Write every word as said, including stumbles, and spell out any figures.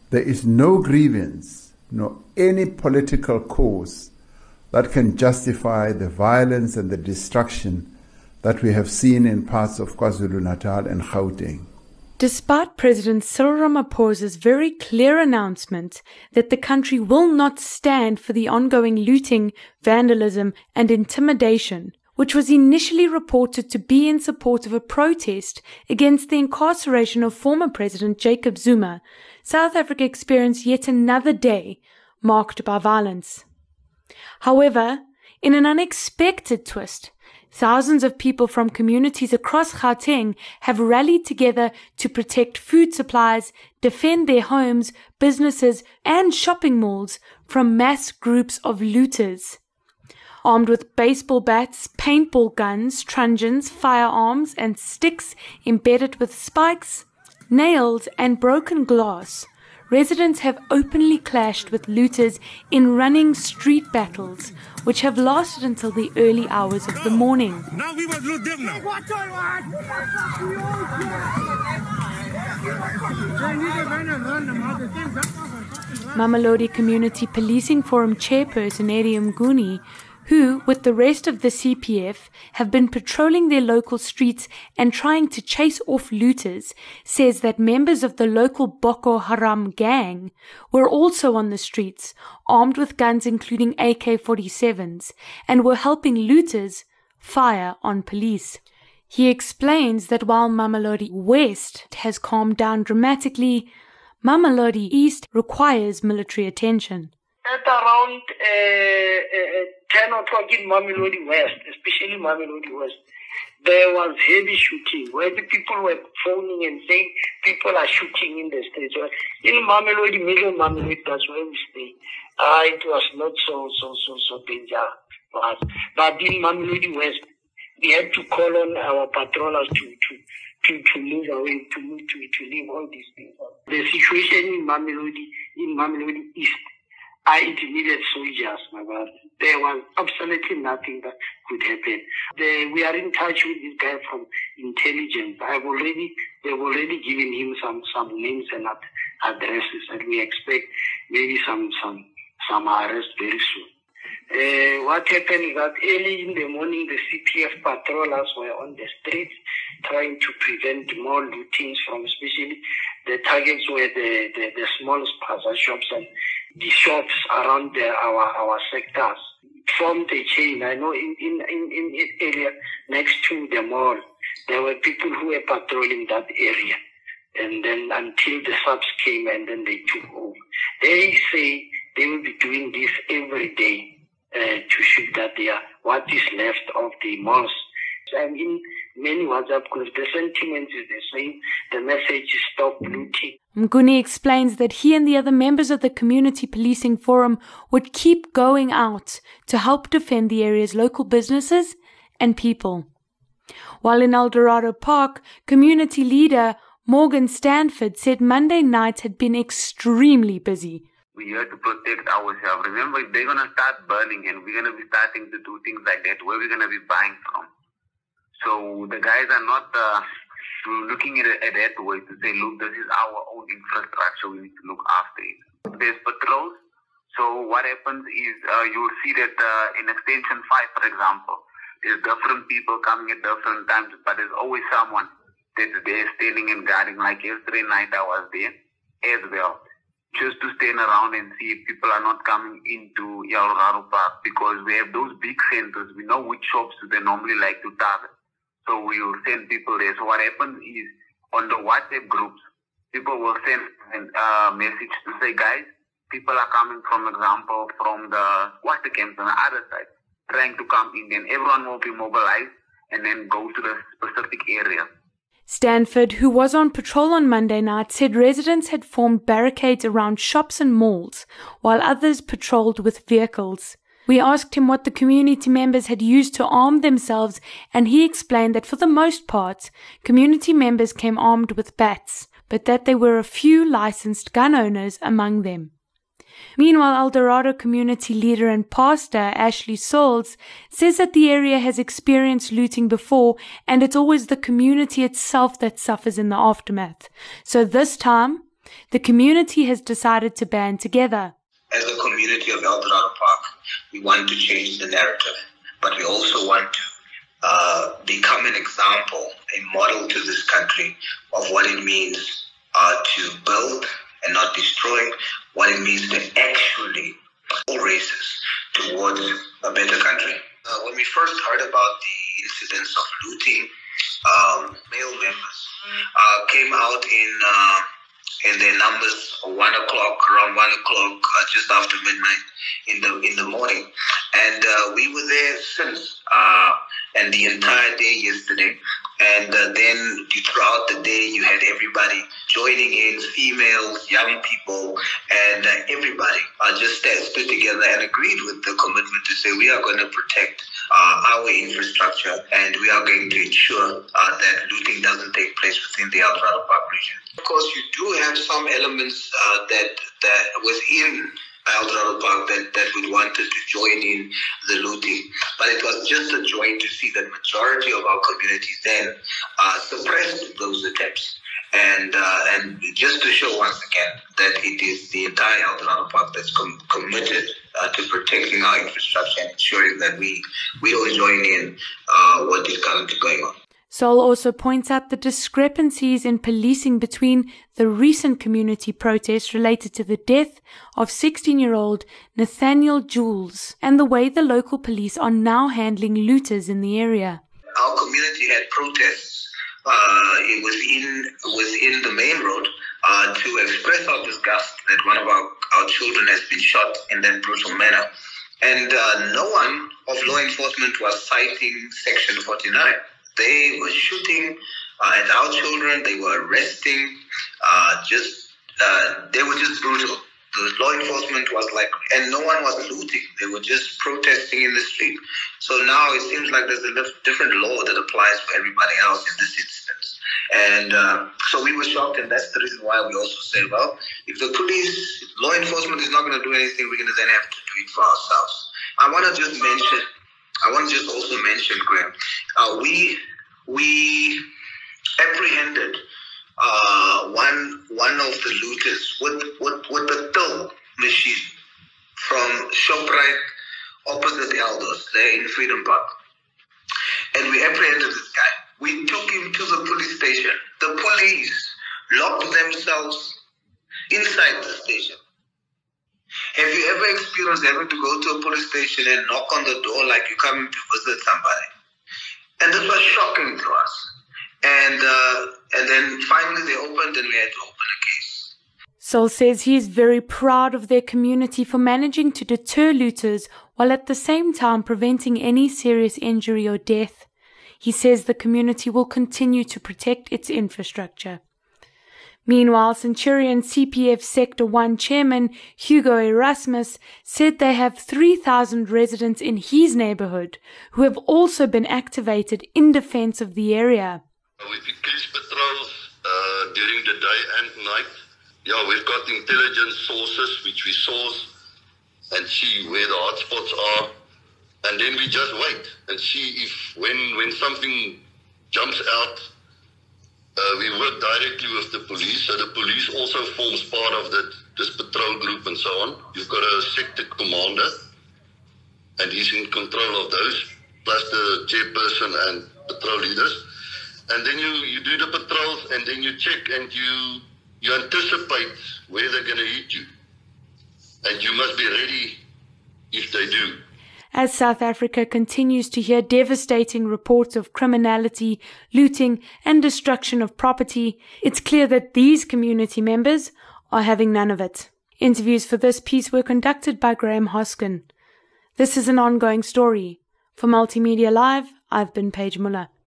There is no grievance, nor any political cause that can justify the violence and the destruction that we have seen in parts of KwaZulu-Natal and Gauteng. Despite President Cyril Ramaphosa's very clear announcement that the country will not stand for the ongoing looting, vandalism and intimidation, which was initially reported to be in support of a protest against the incarceration of former President Jacob Zuma, South Africa experienced yet another day marked by violence. However, in an unexpected twist, thousands of people from communities across Gauteng have rallied together to protect food supplies, defend their homes, businesses, and shopping malls from mass groups of looters. Armed with baseball bats, paintball guns, truncheons, firearms, and sticks embedded with spikes, nails, and broken glass, residents have openly clashed with looters in running street battles, which have lasted until the early hours of the morning. Now we must loot them now. Mamelodi Community Policing Forum chairperson Eddie Mguni, who, with the rest of the C P F, have been patrolling their local streets and trying to chase off looters, says that members of the local Boko Haram gang were also on the streets, armed with guns including A K forty-sevens, and were helping looters fire on police. He explains that while Mamelodi West has calmed down dramatically, Mamelodi East requires military attention. At around uh, uh, ten o'clock in Mamelodi West, especially Mamelodi West, there was heavy shooting where the people were phoning and saying people are shooting in the streets. In Mamelodi, middle Mamelodi, that's where we stay. Uh, it was not so, so, so, so dangerous. But in Mamelodi West, we had to call on our patrollers to, to, to, to move away, to move, to, to leave all these things. The situation in Mamelodi, in Mamelodi East, I needed soldiers, my brother. There was absolutely nothing that could happen. The, we are in touch with this guy from intelligence. I've already, they've already given him some, some names and addresses, and we expect maybe some, some, some arrest very soon. Uh, what happened is that early in the morning, the C P F patrollers were on the streets trying to prevent more lootings from, especially the targets were the, the, the small plaza shops and the shops around the, our, our sectors. From the chain, I know in, in, in, in this area next to the mall, there were people who were patrolling that area. And then until the subs came and then they took over. They say they will be doing this every day. Uh, to shoot that they are what is left of the malls. And in many WhatsApp groups, the sentiment is the same. The message is stop looting. Mguni explains that he and the other members of the Community Policing Forum would keep going out to help defend the area's local businesses and people. While in Eldorado Park, community leader Morgan Stanford said Monday night had been extremely busy. We have to protect ourselves. Remember, they're going to start burning and we're going to be starting to do things like that. Where we're going to be buying from. So the guys are not uh, looking at it at that way to say, look, this is our own infrastructure. We need to look after it. There's patrols. So what happens is uh, you'll see that uh, in Extension five, for example, there's different people coming at different times, but there's always someone that's there standing and guarding. Like yesterday night I was there as well. Just to stand around and see if people are not coming into Eldorado Park, because we have those big centers. We know which shops they normally like to target. So we will send people there. So what happens is on the WhatsApp groups, people will send a message to say, guys, people are coming, from example, from the water camps on the other side, trying to come in. And everyone will be mobilized and then go to the specific area. Stanford, who was on patrol on Monday night, said residents had formed barricades around shops and malls, while others patrolled with vehicles. We asked him what the community members had used to arm themselves, and he explained that for the most part, community members came armed with bats, but that there were a few licensed gun owners among them. Meanwhile, Eldorado community leader and pastor Ashley Souls says that the area has experienced looting before and it's always the community itself that suffers in the aftermath. So this time, the community has decided to band together. As a community of Eldorado Park, we want to change the narrative, but we also want to uh, become an example, a model to this country of what it means uh, to build and not destroy, what it means to actually all races towards a better country. Uh, when we first heard about the incidents of looting, um, male members uh, came out in uh, in their numbers one o'clock, around one o'clock, uh, just after midnight in the in the morning, and uh, we were there since uh, and the entire day yesterday. And uh, then throughout the day, you had everybody joining in, females, young people, and uh, everybody uh, just uh, stood together and agreed with the commitment to say we are going to protect uh, our infrastructure and we are going to ensure uh, that looting doesn't take place within the Eldorado Park region. Of course, you do have some elements uh, that, that within Eldorado Park that, that would want us to join in the looting. But it was just a joy to see that majority of our communities then uh, suppressed those attempts. And uh, and just to show once again that it is the entire Eldorado Park that's com- committed uh, to protecting our infrastructure and ensuring that we, we don't join in uh, what is currently going on. Sol also points out the discrepancies in policing between the recent community protests related to the death of sixteen-year-old Nathaniel Jules and the way the local police are now handling looters in the area. Our community had protests uh, within, within the main road uh, to express our disgust that one of our, our children has been shot in that brutal manner. And uh, no one of law enforcement was citing Section forty-nine. They were shooting uh, at our children. They were arresting. Uh, just uh, they were just brutal. The law enforcement was like, and no one was looting. They were just protesting in the street. So now it seems like there's a different law that applies for everybody else in this instance. And uh, so we were shocked, and that's the reason why we also said, well, if the police, if law enforcement is not going to do anything, we're going to then have to do it for ourselves. I want to just mention. I want to just also mention, Graham, uh, we we apprehended uh, one one of the looters with with, with a till machine from ShopRite opposite Eldos, there in Freedom Park, and we apprehended this guy. We took him to the police station. The police locked themselves inside the station. Have you ever experienced having to go to a police station and knock on the door like you're coming to visit somebody? And this was shocking to us. And uh, and then finally they opened and we had to open a case. Sol says he is very proud of their community for managing to deter looters while at the same time preventing any serious injury or death. He says the community will continue to protect its infrastructure. Meanwhile, Centurion C P F Sector one Chairman Hugo Erasmus said they have three thousand residents in his neighborhood who have also been activated in defense of the area. We've increased patrols uh, during the day and night. Yeah, we've got intelligence sources which we source and see where the hotspots are. And then we just wait and see if when, when something jumps out, Uh, we work directly with the police, so the police also forms part of that, this patrol group and so on. You've got a sector commander, and he's in control of those, plus the chairperson and patrol leaders. And then you, you do the patrols, and then you check and you, you anticipate where they're going to hit you. And you must be ready if they do. As South Africa continues to hear devastating reports of criminality, looting, and destruction of property, it's clear that these community members are having none of it. Interviews for this piece were conducted by Graham Hoskin. This is an ongoing story. For Multimedia Live, I've been Paige Muller.